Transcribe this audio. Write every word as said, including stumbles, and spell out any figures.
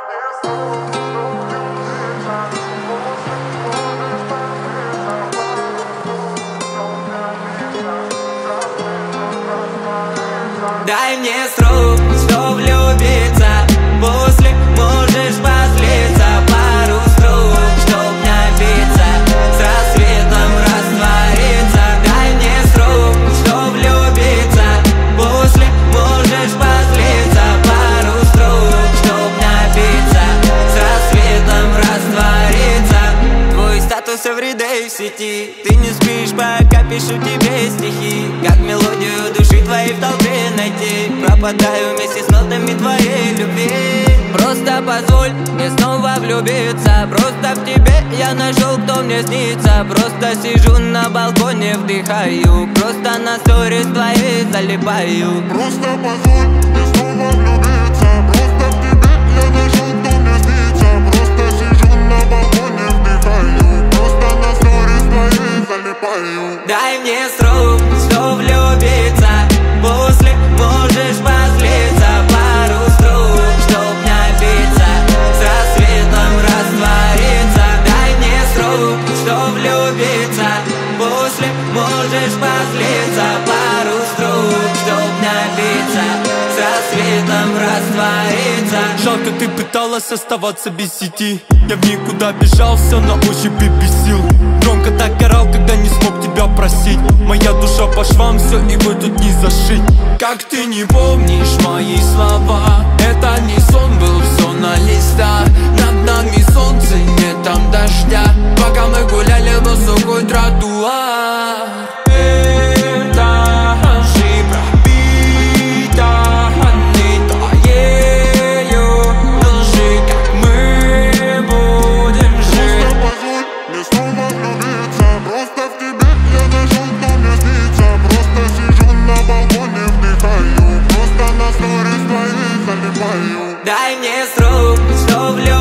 Дай мне срок, чтоб влюбиться, после можешь позлиться. Пару строк, чтоб напиться, с рассветом раствориться. Дай мне срок, чтоб влюбиться, после можешь позлиться. Пару строк, чтоб напиться, с рассветом раствориться. Твой статус everyday в сети, ты не спишь, пока пишу тебе стихи. Как мелодию души твоей в толпе найти, пропадаю вместе с нотами твоей любви. Просто позволь мне снова влюбиться, просто в тебе я нашел, кто мне снится. Просто сижу на балконе, вдыхаю, просто на сторис твоей залипаю. Просто позволь мне снова влюбиться, просто в тебе я нашел, кто мне снится. Просто сижу на балконе, вдыхаю, просто на сторис твоей залипаю. Дай мне срок, чтоб влюбиться, после можешь позлиться. Пару строк, чтоб напиться, с рассветом раствориться. Дай мне срок, чтоб влюбиться, после можешь позлиться. Пару строк, чтоб напиться, с рассветом раствориться. Жалко, ты пыталась оставаться без сети. Я в никуда бежал, все на ощупь и бесил. Громко так орал, когда не смог тебя просить. Моя душа по швам, все, его тут не зашить. Как ты не помнишь мои слова? Это не сон был, все на листах. Над нами солнце, нет там дождя. Пока мы гуляли, был сухой тротуар. Этажи пробита не твоею лжи, как мы будем жить. Просто позволь мне снова влюбиться, просто в тебе я нашел, кто мне снится. Просто сижу на балконе, вдыхаю, просто на сторис твоей залипаю. Дай мне срок, чтоб влюбиться,